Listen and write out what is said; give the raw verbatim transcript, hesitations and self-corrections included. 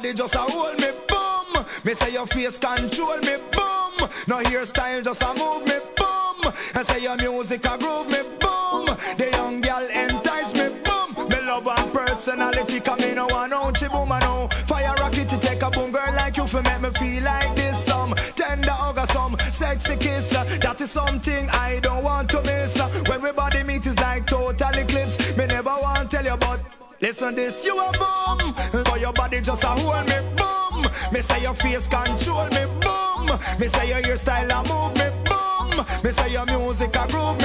body just a hold me, boom. Me say your face control me, boom. No hairstyle just a move me, boom. I say your music a groove me, boom. The young girl entice me, boom. Me love her personality, come me no one out she boom. I know fire rocket to take a boom girl like you for make me feel like this. Some tender hug or some sexy kiss. That is something I don't want to miss. When we body meet is like total eclipse. Me never want to tell you but listen this, you a boom. But your body just a hold me, boom. Me say your face control me, boom. Me say your hairstyle a move me, boom. Me say your music a groove me,